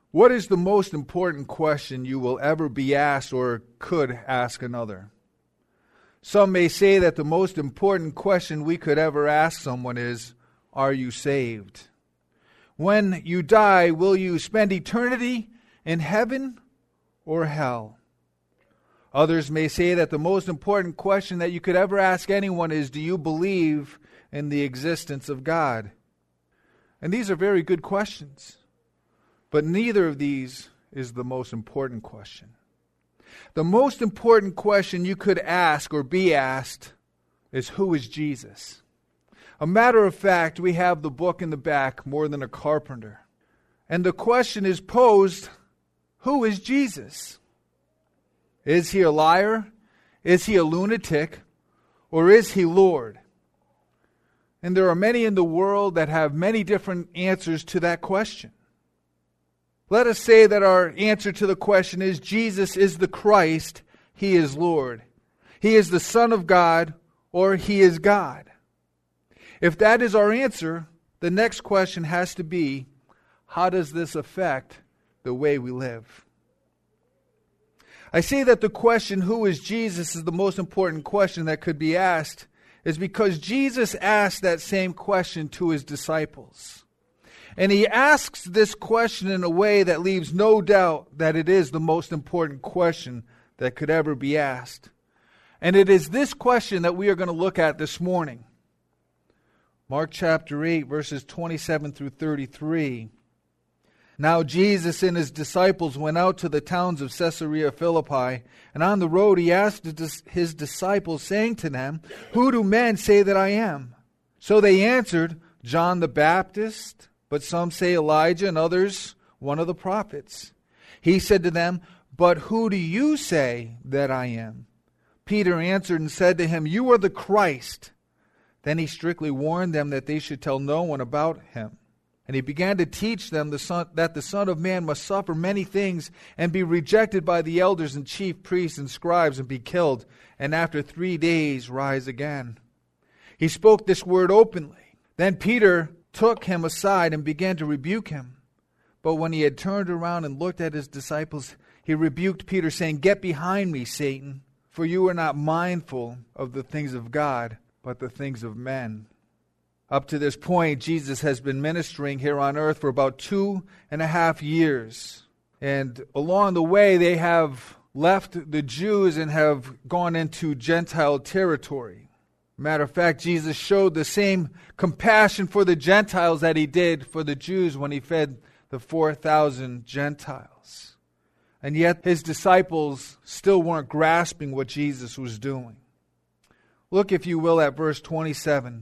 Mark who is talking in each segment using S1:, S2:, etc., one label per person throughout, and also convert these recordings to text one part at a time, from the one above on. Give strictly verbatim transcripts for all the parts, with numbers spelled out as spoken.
S1: What is the most important question you will ever be asked or could ask another? Some may say that the most important question we could ever ask someone is, are you saved? When you die, will you spend eternity in heaven or hell? Others may say that the most important question that you could ever ask anyone is, do you believe in the existence of God? And these are very good questions. But neither of these is the most important question. The most important question you could ask or be asked is, who is Jesus? A matter of fact, we have the book in the back, More Than a Carpenter. And the question is posed, who is Jesus? Is he a liar? Is he a lunatic? Or is he Lord? And there are many in the world that have many different answers to that question. Let us say that our answer to the question is, Jesus is the Christ, he is Lord. He is the Son of God, or he is God. If that is our answer, the next question has to be, how does this affect the way we live? I say that the question, who is Jesus, is the most important question that could be asked, is because Jesus asked that same question to his disciples. And he asks this question in a way that leaves no doubt that it is the most important question that could ever be asked. And it is this question that we are going to look at this morning. Mark chapter eight, verses twenty-seven through thirty-three. Now Jesus and his disciples went out to the towns of Caesarea Philippi, and on the road he asked his disciples, saying to them, who do men say that I am? So they answered, John the Baptist, but some say Elijah, and others one of the prophets. He said to them, but who do you say that I am? Peter answered and said to him, you are the Christ. Then he strictly warned them that they should tell no one about him. And he began to teach them the son, that the Son of Man must suffer many things and be rejected by the elders and chief priests and scribes and be killed, and after three days rise again. He spoke this word openly. Then Peter took him aside and began to rebuke him. But when he had turned around and looked at his disciples, he rebuked Peter, saying, get behind me, Satan, for you are not mindful of the things of God, but the things of men. Up to this point, Jesus has been ministering here on earth for about two and a half years. And along the way, they have left the Jews and have gone into Gentile territory. Matter of fact, Jesus showed the same compassion for the Gentiles that he did for the Jews when he fed the four thousand Gentiles. And yet his disciples still weren't grasping what Jesus was doing. Look, if you will, at verse twenty-seven.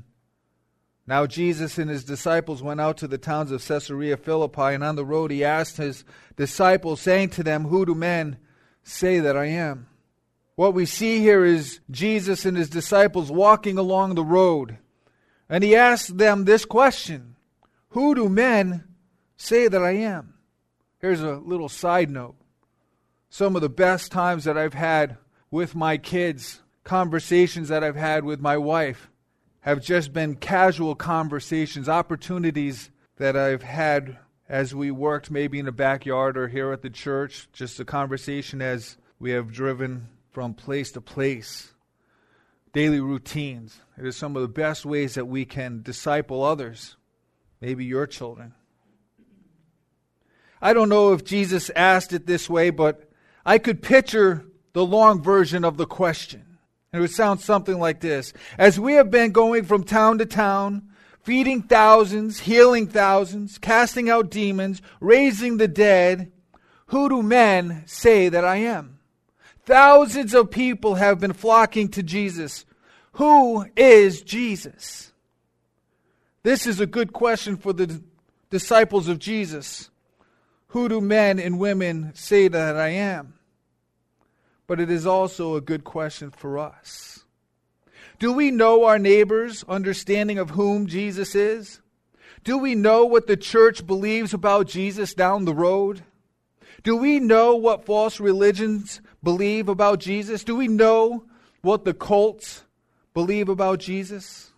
S1: Now Jesus and his disciples went out to the towns of Caesarea Philippi, and on the road he asked his disciples, saying to them, who do men say that I am? What we see here is Jesus and his disciples walking along the road. And he asked them this question, who do men say that I am? Here's a little side note. Some of the best times that I've had with my kids, conversations that I've had with my wife, have just been casual conversations, opportunities that I've had as we worked maybe in the backyard or here at the church, just a conversation as we have driven from place to place. Daily routines. It is some of the best ways that we can disciple others, maybe your children. I don't know if Jesus asked it this way, but I could picture the long version of the question. It would sound something like this. As we have been going from town to town, feeding thousands, healing thousands, casting out demons, raising the dead, who do men say that I am? Thousands of people have been flocking to Jesus. Who is Jesus? This is a good question for the disciples of Jesus. Who do men and women say that I am? But it is also a good question for us. Do we know our neighbor's understanding of whom Jesus is? Do we know what the church believes about Jesus down the road? Do we know what false religions believe about Jesus? Do we know what the cults believe about Jesus?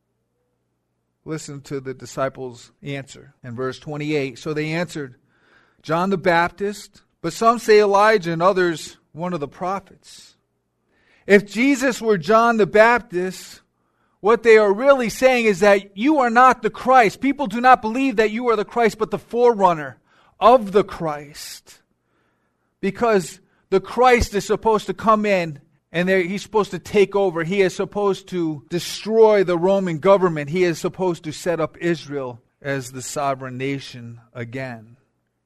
S1: Listen to the disciples' answer in verse twenty-eight. So they answered, John the Baptist, but some say Elijah and others one of the prophets. If Jesus were John the Baptist, what they are really saying is that you are not the Christ. People do not believe that you are the Christ, but the forerunner of the Christ. Because the Christ is supposed to come in and he's supposed to take over. He is supposed to destroy the Roman government. He is supposed to set up Israel as the sovereign nation again.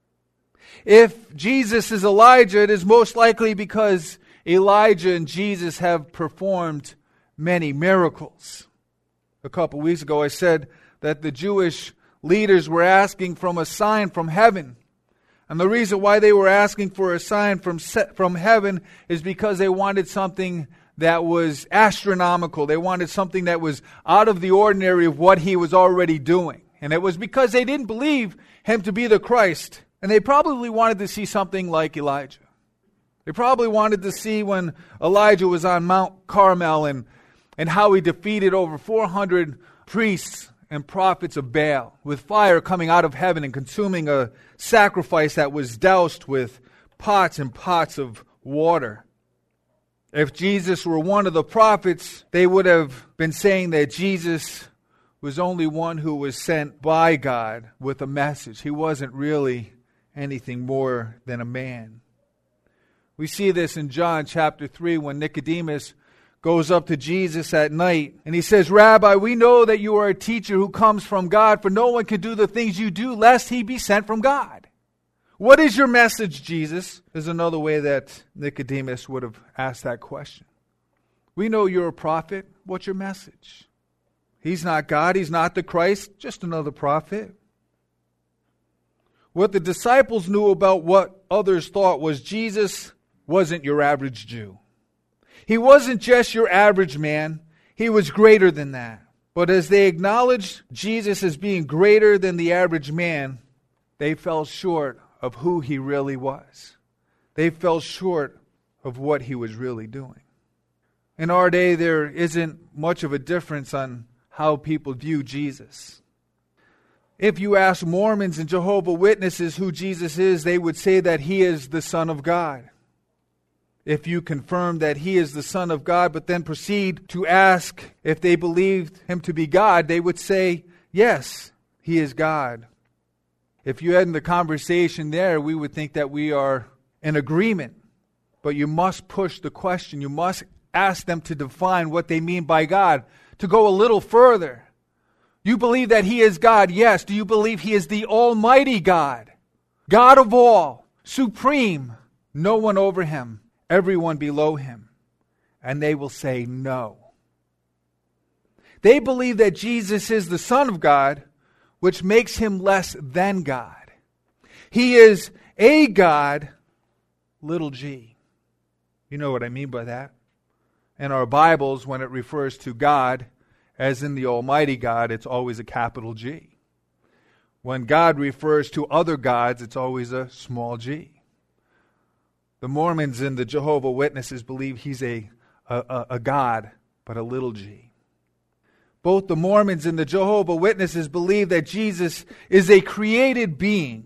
S1: If Jesus is Elijah, it is most likely because Elijah and Jesus have performed many miracles. A couple weeks ago I said that the Jewish leaders were asking for a sign from heaven. And the reason why they were asking for a sign from from heaven is because they wanted something that was astronomical. They wanted something that was out of the ordinary of what he was already doing. And it was because they didn't believe him to be the Christ. And they probably wanted to see something like Elijah. They probably wanted to see when Elijah was on Mount Carmel and, and how he defeated over four hundred priests and prophets of Baal with fire coming out of heaven and consuming a sacrifice that was doused with pots and pots of water. If Jesus were one of the prophets, they would have been saying that Jesus was only one who was sent by God with a message. He wasn't really anything more than a man. We see this in John chapter three when Nicodemus goes up to Jesus at night and he says, Rabbi, we know that you are a teacher who comes from God, for no one can do the things you do lest he be sent from God. What is your message, Jesus? Is another way that Nicodemus would have asked that question. We know you're a prophet. What's your message? He's not God. He's not the Christ. Just another prophet. What the disciples knew about what others thought was Jesus wasn't your average Jew. He wasn't just your average man. He was greater than that. But as they acknowledged Jesus as being greater than the average man, they fell short of who he really was. They fell short of what he was really doing. In our day, there isn't much of a difference on how people view Jesus. If you ask Mormons and Jehovah's Witnesses who Jesus is, they would say that he is the Son of God. If you confirm that he is the Son of God, but then proceed to ask if they believed him to be God, they would say, yes, he is God. If you end the conversation there, we would think that we are in agreement. But you must push the question. You must ask them to define what they mean by God, to go a little further. You believe that he is God? Yes. Do you believe he is the Almighty God? God of all, supreme, no one over him, everyone below him? And they will say no. They believe that Jesus is the Son of God, which makes him less than God. He is a God, little g. You know what I mean by that? In our Bibles, when it refers to God, as in the Almighty God, it's always a capital G. When God refers to other gods, it's always a small g. The Mormons and the Jehovah's Witnesses believe he's a, a, a God, but a little g. Both the Mormons and the Jehovah's Witnesses believe that Jesus is a created being.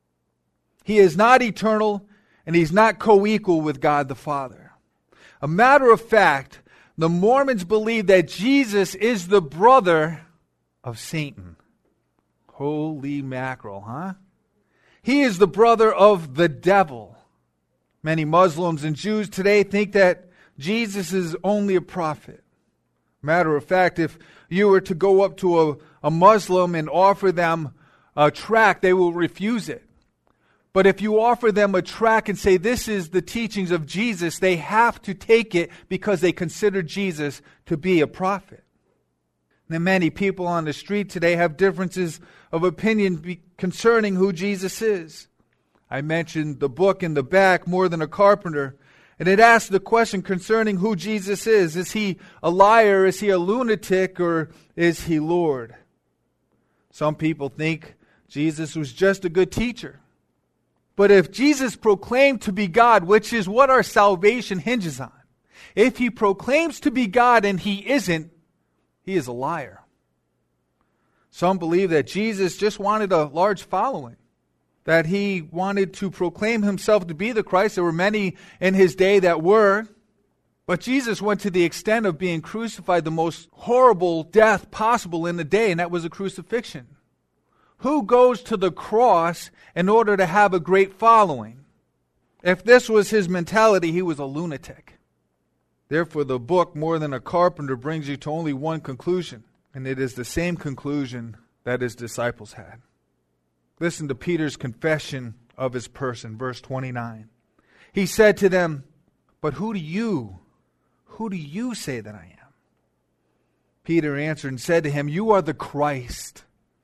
S1: He is not eternal, and he's not co-equal with God the Father. A matter of fact, the Mormons believe that Jesus is the brother of Satan. Holy mackerel, huh? He is the brother of the devil. Many Muslims and Jews today think that Jesus is only a prophet. Matter of fact, if you were to go up to a, a Muslim and offer them a tract, they will refuse it. But if you offer them a tract and say, this is the teachings of Jesus, they have to take it because they consider Jesus to be a prophet. And many people on the street today have differences of opinion be- concerning who Jesus is. I mentioned the book in the back, More Than a Carpenter, and it asks the question concerning who Jesus is. Is he a liar? Is he a lunatic? Or is he Lord? Some people think Jesus was just a good teacher. But if Jesus proclaimed to be God, which is what our salvation hinges on, if he proclaims to be God and he isn't, he is a liar. Some believe that Jesus just wanted a large following, that he wanted to proclaim himself to be the Christ. There were many in his day that were. But Jesus went to the extent of being crucified, the most horrible death possible in the day, and that was a crucifixion. Who goes to the cross in order to have a great following? If this was his mentality, he was a lunatic. Therefore, the book, More Than a Carpenter, brings you to only one conclusion, and it is the same conclusion that his disciples had. Listen to Peter's confession of his person, verse twenty-nine. He said to them, "But who do you, who do you say that I am?" Peter answered and said to him, "You are the Christ."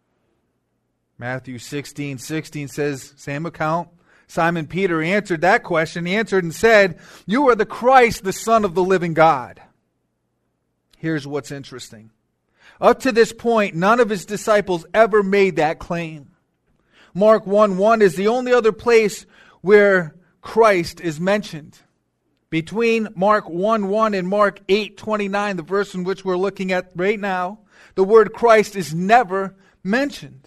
S1: Matthew sixteen sixteen says, same account. Simon Peter answered that question. He answered and said, "You are the Christ, the Son of the living God." Here's what's interesting. Up to this point, none of his disciples ever made that claim. Mark one one is the only other place where Christ is mentioned. Between Mark one one and Mark eight twenty-nine, the verse in which we're looking at right now, the word Christ is never mentioned.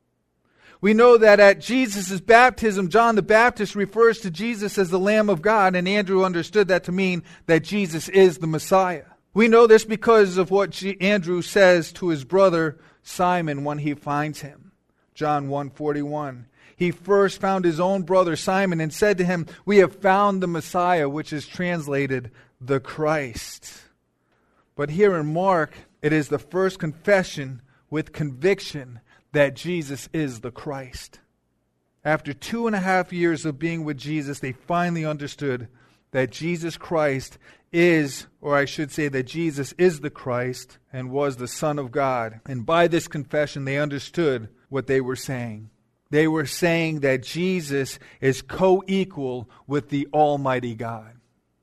S1: We know that at Jesus' baptism, John the Baptist refers to Jesus as the Lamb of God, and Andrew understood that to mean that Jesus is the Messiah. We know this because of what G- Andrew says to his brother Simon when he finds him. John one forty-one. He first found his own brother Simon and said to him, "We have found the Messiah," which is translated the Christ. But here in Mark, it is the first confession with conviction that Jesus is the Christ. After two and a half years of being with Jesus, they finally understood that Jesus Christ is, or I should say that Jesus is the Christ and was the Son of God. And by this confession, they understood what they were saying. They were saying that Jesus is co-equal with the Almighty God.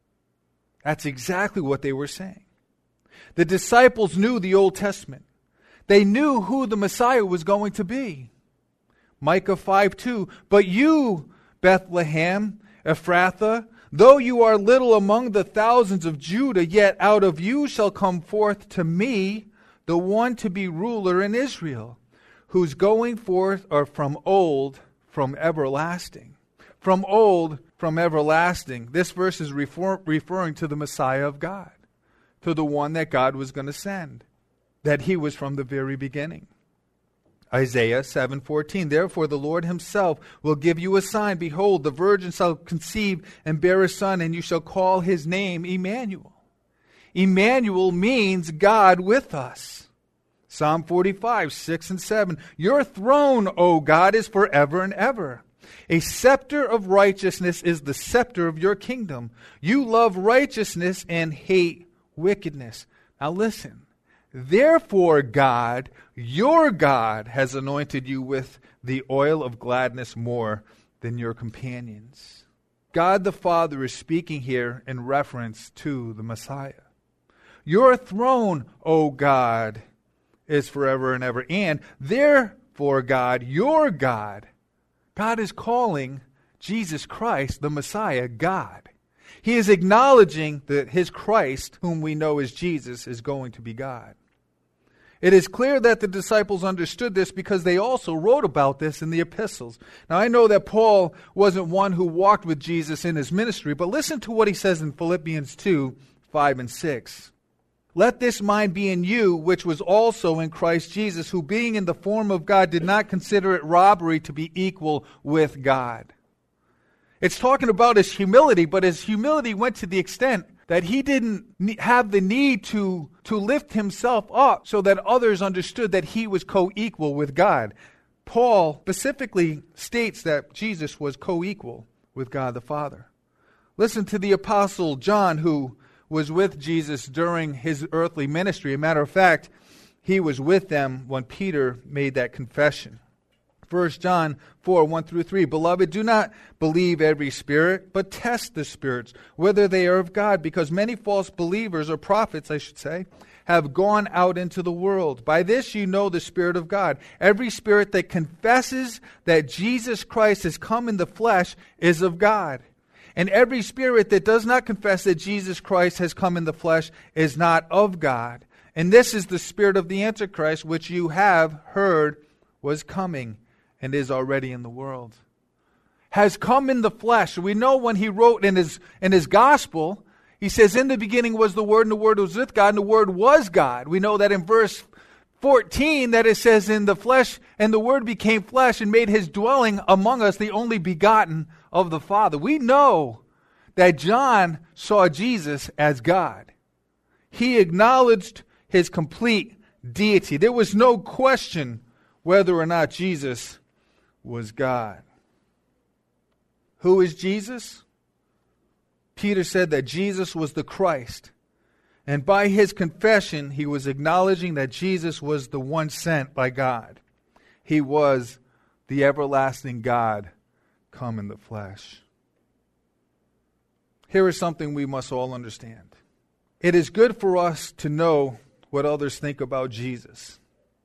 S1: That's exactly what they were saying. The disciples knew the Old Testament. They knew who the Messiah was going to be. Micah five two, "But you, Bethlehem, Ephrathah, though you are little among the thousands of Judah, yet out of you shall come forth to me the one to be ruler in Israel, whose going forth are from old, from everlasting." From old, from everlasting. This verse is refer- referring to the Messiah of God, to the one that God was going to send, that he was from the very beginning. Isaiah seven fourteen, "Therefore the Lord himself will give you a sign. Behold, the virgin shall conceive and bear a son, and you shall call his name Emmanuel." Emmanuel means God with us. Psalm forty-five, six and seven, "Your throne, O God, is forever and ever. A scepter of righteousness is the scepter of your kingdom. You love righteousness and hate wickedness." Now listen. "Therefore God, your God, has anointed you with the oil of gladness more than your companions." God the Father is speaking here in reference to the Messiah. "Your throne, O God, is forever and ever. And therefore God, your God," God is calling Jesus Christ, the Messiah, God. He is acknowledging that his Christ, whom we know as Jesus, is going to be God. It is clear that the disciples understood this because they also wrote about this in the epistles. Now, I know that Paul wasn't one who walked with Jesus in his ministry, but listen to what he says in Philippians two, five and six. "Let this mind be in you, which was also in Christ Jesus, who being in the form of God did not consider it robbery to be equal with God." It's talking about his humility, but his humility went to the extent that he didn't have the need to, to lift himself up so that others understood that he was co-equal with God. Paul specifically states that Jesus was co-equal with God the Father. Listen to the Apostle John, who was with Jesus during his earthly ministry. A matter of fact, he was with them when Peter made that confession. First John four, one through three, "Beloved, do not believe every spirit, but test the spirits, whether they are of God, because many false believers," or prophets, I should say, "have gone out into the world. By this you know the Spirit of God. Every spirit that confesses that Jesus Christ has come in the flesh is of God. And every spirit that does not confess that Jesus Christ has come in the flesh is not of God. And this is the spirit of the Antichrist, which you have heard was coming and is already in the world." has come in the flesh. We know when he wrote in his in his gospel, he says, in the beginning was the Word, and the Word was with God, and the Word was God. We know that in verse fourteen that it says, in the flesh, and the Word became flesh and made his dwelling among us, the only begotten of the Father. We know that John saw Jesus as God. He acknowledged his complete deity. There was no question whether or not Jesus was God. Who is Jesus? Peter said that Jesus was the Christ. And by his confession, he was acknowledging that Jesus was the one sent by God. He was the everlasting God come in the flesh. Here is something we must all understand. It is good for us to know what others think about Jesus.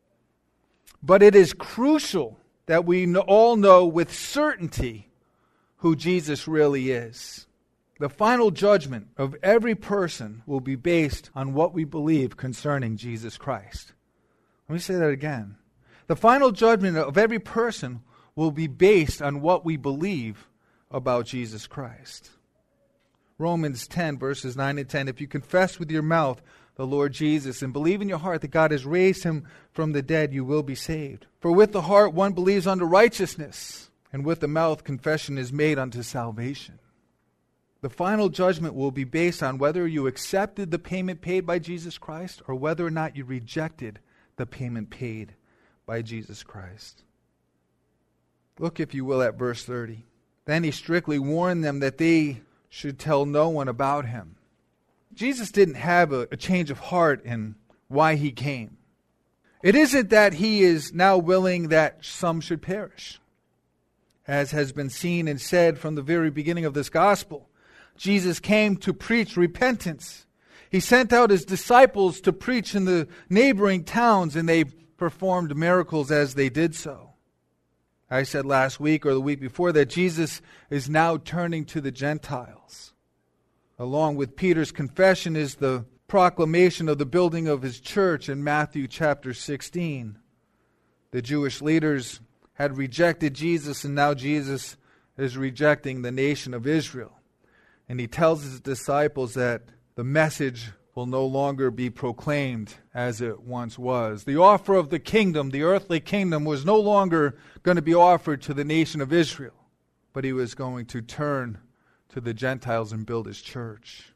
S1: But it is crucial that we all know with certainty who Jesus really is. The final judgment of every person will be based on what we believe concerning Jesus Christ. Let me say that again. The final judgment of every person will be based on what we believe about Jesus Christ. Romans ten, verses nine and ten. If you confess with your mouth the Lord Jesus and believe in your heart that God has raised him from the dead, you will be saved. For with the heart one believes unto righteousness, and with the mouth confession is made unto salvation. The final judgment will be based on whether you accepted the payment paid by Jesus Christ or whether or not you rejected the payment paid by Jesus Christ. Look, if you will, at verse thirty. Then he strictly warned them that they should tell no one about him. Jesus didn't have a, a change of heart in why he came. It isn't that he is now willing that some should perish. As has been seen and said from the very beginning of this gospel, Jesus came to preach repentance. He sent out his disciples to preach in the neighboring towns, and they performed miracles as they did so. I said last week or the week before that Jesus is now turning to the Gentiles. Along with Peter's confession is the proclamation of the building of his church in Matthew chapter sixteen. The Jewish leaders had rejected Jesus, and now Jesus is rejecting the nation of Israel. And he tells his disciples that the message will no longer be proclaimed as it once was. The offer of the kingdom, the earthly kingdom, was no longer going to be offered to the nation of Israel, but he was going to turn to the Gentiles and build his church.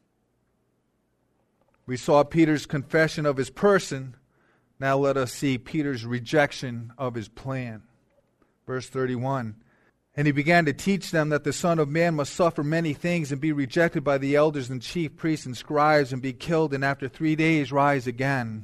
S1: We saw Peter's confession of his person. Now let us see Peter's rejection of his plan. Verse thirty-one. And he began to teach them that the Son of Man must suffer many things and be rejected by the elders and chief priests and scribes and be killed and after three days rise again.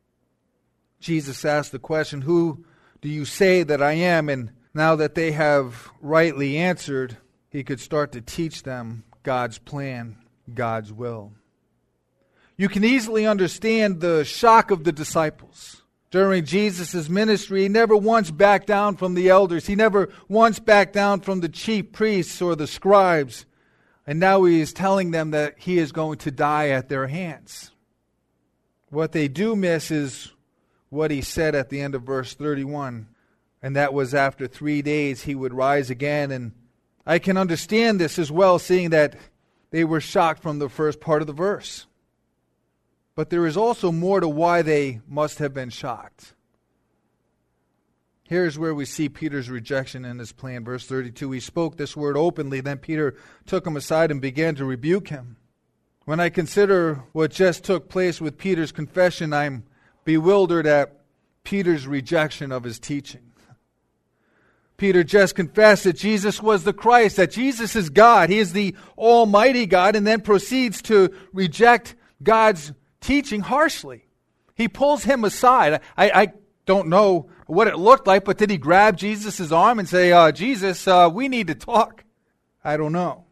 S1: Jesus asked the question, who do you say that I am? And now that they have rightly answered, he could start to teach them God's plan, God's will. You can easily understand the shock of the disciples. During Jesus' ministry, he never once backed down from the elders. He never once backed down from the chief priests or the scribes. And now he is telling them that he is going to die at their hands. What they do miss is what he said at the end of verse thirty-one. And that was after three days he would rise again. And I can understand this as well, seeing that they were shocked from the first part of the verse. But there is also more to why they must have been shocked. Here's where we see Peter's rejection in his plan. Verse thirty-two, he spoke this word openly. Then Peter took him aside and began to rebuke him. When I consider what just took place with Peter's confession, I'm bewildered at Peter's rejection of his teaching. Peter just confessed that Jesus was the Christ, that Jesus is God. He is the Almighty God, and then proceeds to reject God's teaching harshly. He pulls him aside. I, I don't know what it looked like, but did he grab Jesus' arm and say, uh, Jesus, uh, we need to talk? I don't know.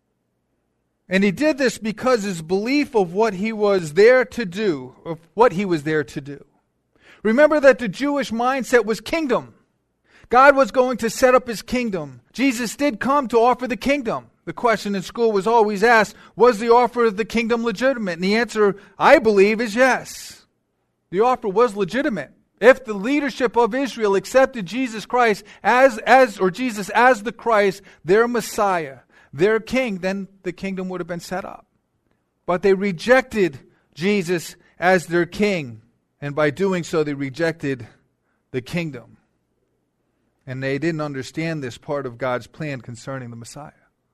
S1: And he did this because his belief of what he was there to do, of what he was there to do. Remember that the Jewish mindset was kingdom. God was going to set up his kingdom. Jesus did come to offer the kingdom. The question in school was always asked, was the offer of the kingdom legitimate? And the answer, I believe, is yes. The offer was legitimate. If the leadership of Israel accepted Jesus Christ as, as or Jesus as the Christ, their Messiah, their king, then the kingdom would have been set up. But they rejected Jesus as their king, and by doing so they rejected the kingdom. And they didn't understand this part of God's plan concerning the Messiah.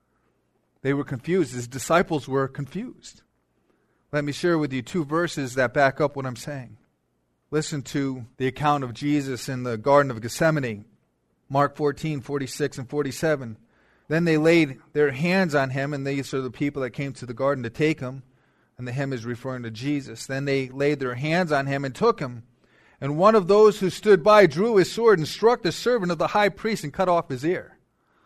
S1: They were confused. His disciples were confused. Let me share with you two verses that back up what I'm saying. Listen to the account of Jesus in the Garden of Gethsemane, Mark fourteen, forty-six and forty-seven. Then they laid their hands on him, and these are the people that came to the garden to take him. And the hymn is referring to Jesus. Then they laid their hands on him and took him. And one of those who stood by drew his sword and struck the servant of the high priest and cut off his ear.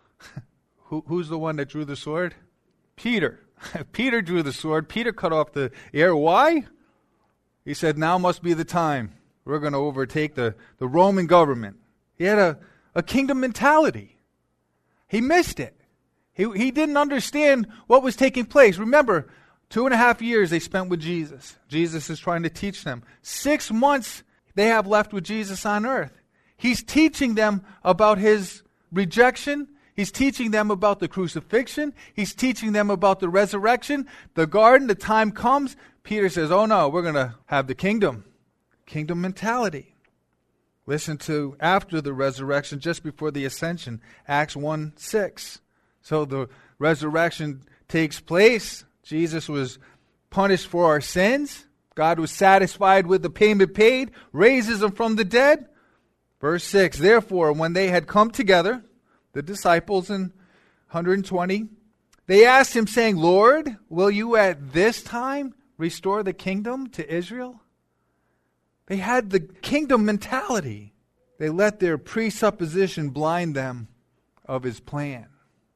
S1: Who, who's the one that drew the sword? Peter. Peter drew the sword. Peter cut off the ear. Why? He said, now must be the time. We're going to overtake the, the Roman government. He had a, a kingdom mentality. He missed it. He, he didn't understand what was taking place. Remember, two and a half years they spent with Jesus. Jesus is trying to teach them. Six months they have left with Jesus on earth. He's teaching them about his rejection. He's teaching them about the crucifixion. He's teaching them about the resurrection, the garden. The time comes. Peter says, oh no, we're going to have the kingdom. Kingdom mentality. Listen to after the resurrection, just before the ascension, Acts one six. So the resurrection takes place. Jesus was punished for our sins. God was satisfied with the payment paid, raises him from the dead. Verse six, therefore, when they had come together, the disciples and one hundred twenty, they asked him, saying, Lord, will you at this time restore the kingdom to Israel? They had the kingdom mentality. They let their presupposition blind them of his plan.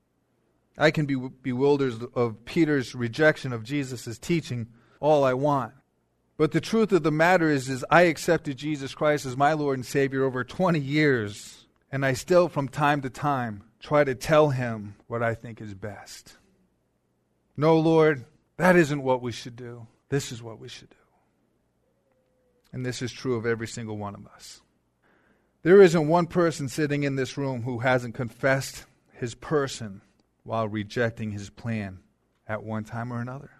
S1: I can be bewildered of Peter's rejection of Jesus' teaching all I want. But the truth of the matter is, is I accepted Jesus Christ as my Lord and Savior over twenty years. And I still, from time to time, try to tell him what I think is best. No, Lord, that isn't what we should do. This is what we should do. And this is true of every single one of us. There isn't one person sitting in this room who hasn't confessed his person while rejecting his plan at one time or another.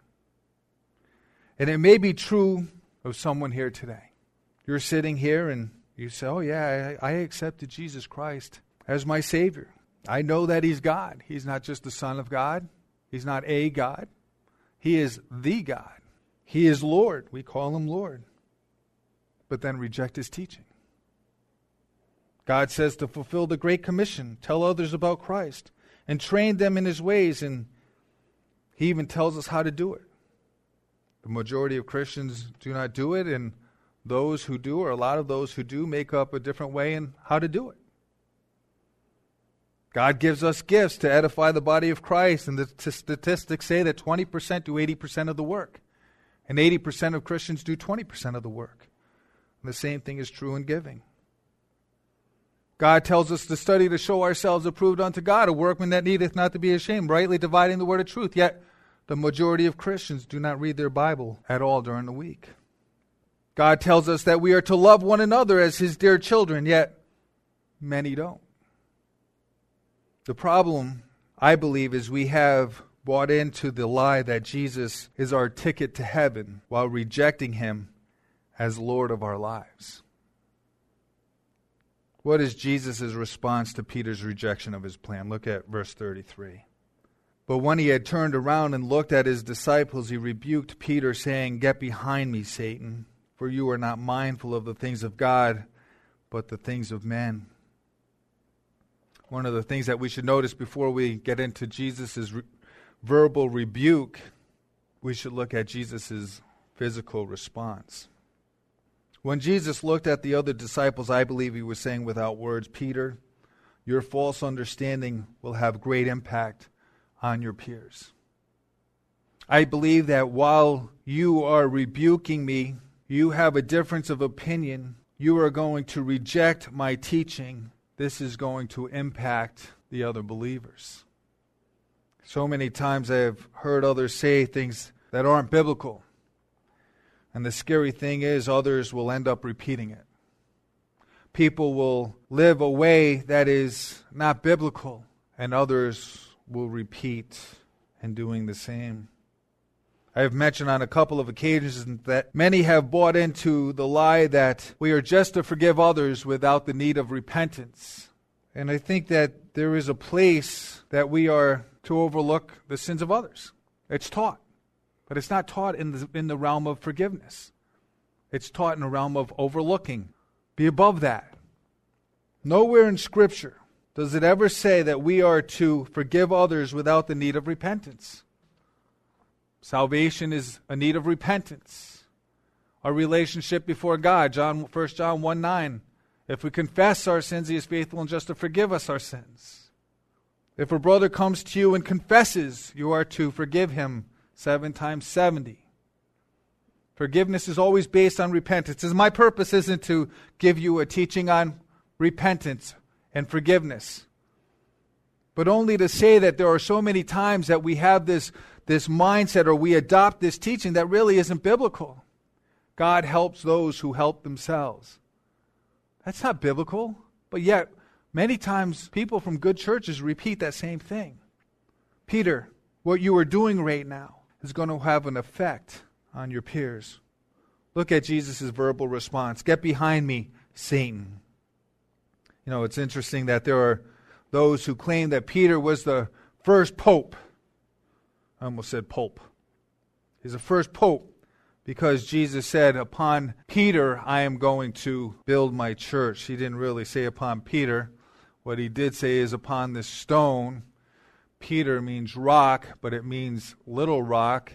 S1: And it may be true of someone here today. You're sitting here and you say, oh yeah, I, I accepted Jesus Christ as my Savior. I know that he's God. He's not just the Son of God. He's not a God. He is the God. He is Lord. We call him Lord. But then reject his teaching. God says to fulfill the Great Commission, tell others about Christ, and train them in his ways, and he even tells us how to do it. The majority of Christians do not do it, and those who do, or a lot of those who do, make up a different way in how to do it. God gives us gifts to edify the body of Christ, and the t- statistics say that twenty percent do eighty percent of the work, and eighty percent of Christians do twenty percent of the work. And the same thing is true in giving. God tells us to study to show ourselves approved unto God, a workman that needeth not to be ashamed, rightly dividing the word of truth. Yet the majority of Christians do not read their Bible at all during the week. God tells us that we are to love one another as his dear children, yet many don't. The problem, I believe, is we have bought into the lie that Jesus is our ticket to heaven while rejecting him as Lord of our lives. What is Jesus' response to Peter's rejection of his plan? Look at verse thirty-three. But when he had turned around and looked at his disciples, he rebuked Peter, saying, Get behind me, Satan, for you are not mindful of the things of God, but the things of men. One of the things that we should notice before we get into Jesus' re- verbal rebuke, we should look at Jesus' physical response. When Jesus looked at the other disciples, I believe he was saying without words, Peter, your false understanding will have great impact on your peers. I believe that while you are rebuking me, you have a difference of opinion. You are going to reject my teaching. This is going to impact the other believers. So many times I have heard others say things that aren't biblical. And the scary thing is others will end up repeating it. people will live a way that is not biblical, and others will repeat in doing the same. I have mentioned on a couple of occasions that many have bought into the lie that we are just to forgive others without the need of repentance. And I think that there is a place that we are to overlook the sins of others. It's taught, but it's not taught in the, in the realm of forgiveness. It's taught in the realm of overlooking. Be above that. Nowhere in Scripture does it ever say that we are to forgive others without the need of repentance. Salvation is a need of repentance. Our relationship before God, John, First John one nine, if we confess our sins, He is faithful and just to forgive us our sins. If a brother comes to you and confesses, you are to forgive him seven times seventy. Forgiveness is always based on repentance. As my purpose isn't to give you a teaching on repentance and forgiveness, but only to say that there are so many times that we have this, this mindset, or we adopt this teaching that really isn't biblical. God helps those who help themselves. That's not biblical, but yet many times people from good churches repeat that same thing. Peter, what you are doing right now is going to have an effect on your peers. Look at Jesus' verbal response. Get behind me, Satan. You know, it's interesting that there are those who claim that Peter was the first pope. I almost said pope. He's the first pope because Jesus said, upon Peter I am going to build my church. He didn't really say upon Peter. What he did say is upon this stone. Peter means rock, but it means little rock.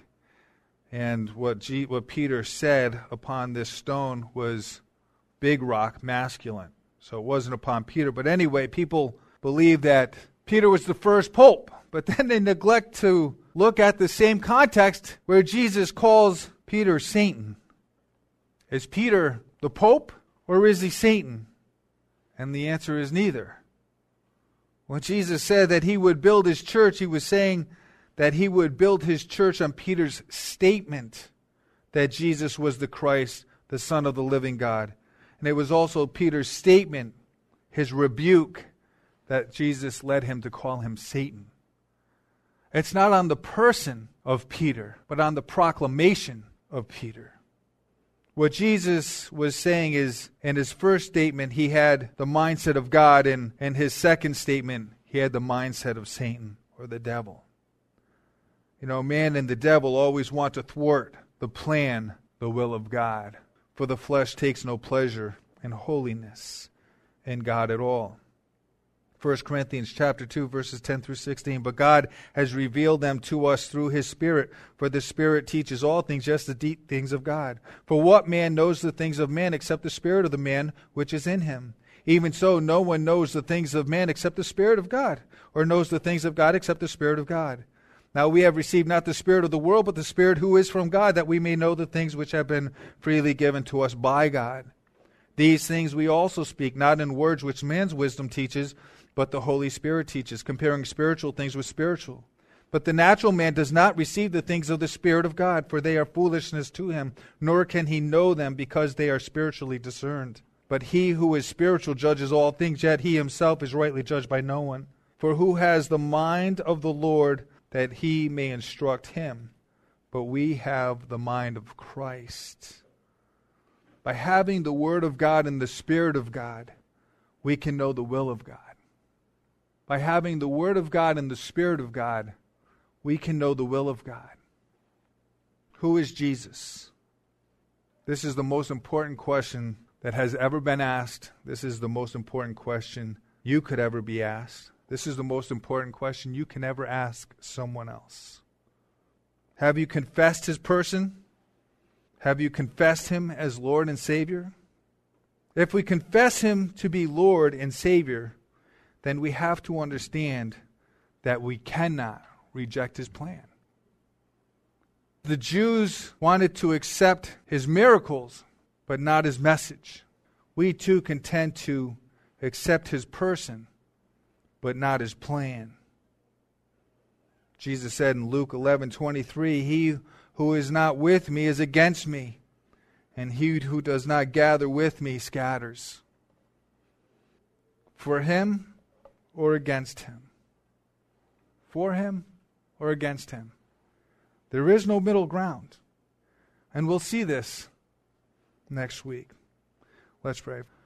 S1: And what, G- what Peter said upon this stone was big rock, masculine. So it wasn't upon Peter. But anyway, people believe that Peter was the first pope. But then they neglect to look at the same context where Jesus calls Peter Satan. Is Peter the pope or is he Satan? And the answer is neither. When Jesus said that he would build his church, he was saying that he would build his church on Peter's statement that Jesus was the Christ, the Son of the living God. And it was also Peter's statement, his rebuke, that Jesus led him to call him Satan. It's not on the person of Peter, but on the proclamation of Peter. What Jesus was saying is, in his first statement, he had the mindset of God, and in his second statement, he had the mindset of Satan, or the devil. You know, man and the devil always want to thwart the plan, the will of God. For the flesh takes no pleasure in holiness in God at all. First Corinthians chapter two, verses ten through sixteen. But God has revealed them to us through His Spirit. For the Spirit teaches all things, just the deep things of God. For what man knows the things of man except the Spirit of the man which is in him? Even so, no one knows the things of man except the Spirit of God, or knows the things of God except the Spirit of God. Now we have received not the spirit of the world, but the Spirit who is from God, that we may know the things which have been freely given to us by God. These things we also speak, not in words which man's wisdom teaches, but the Holy Spirit teaches, comparing spiritual things with spiritual. But the natural man does not receive the things of the Spirit of God, for they are foolishness to him, nor can he know them, because they are spiritually discerned. But he who is spiritual judges all things, yet he himself is rightly judged by no one. For who has the mind of the Lord, that he may instruct him? But we have the mind of Christ. By having the Word of God and the Spirit of God, we can know the will of God. By having the Word of God and the Spirit of God, we can know the will of God. Who is Jesus? This is the most important question that has ever been asked. This is the most important question you could ever be asked. This is the most important question you can ever ask someone else. Have you confessed His person? Have you confessed Him as Lord and Savior? If we confess Him to be Lord and Savior, then we have to understand that we cannot reject His plan. The Jews wanted to accept His miracles, but not His message. We too can tend to accept His person, but not His plan. Jesus said in Luke eleven twenty-three, "He who is not with me is against me, and he who does not gather with me scatters." For Him or against Him. For Him or against Him. There is no middle ground. And we'll see this next week. Let's pray.